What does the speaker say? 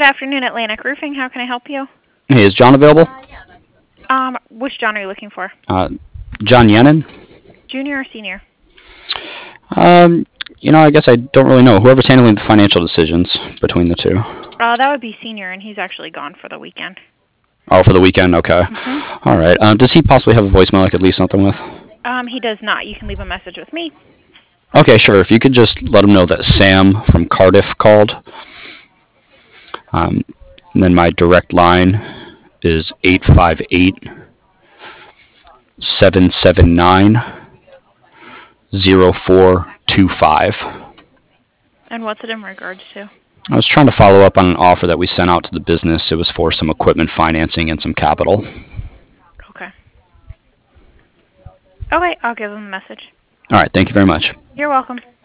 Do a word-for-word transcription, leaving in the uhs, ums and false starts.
afternoon, Atlantic Roofing. How can I help you? Hey, is John available? Um, which John are you looking for? Uh, John Yennon? Junior or senior? Um, you know, I guess I don't really know. Whoever's handling the financial decisions between the two. Uh, that would be senior, and he's actually gone for the weekend. Oh, for the weekend? Okay. hmm All right. Um, does he possibly have a voicemail I could leave something with? Um, he does not. You can leave a message with me. Okay, sure. If you could just let him know that Sam from Cardiff called. Um, and then my direct line is eight five eight, seven seven nine, zero four two five. And what's it in regards to? I was trying to follow up on an offer that we sent out to the business. It was for some equipment financing and some capital. Okay. Okay, I'll give him a message. All right. Thank you very much. You're welcome.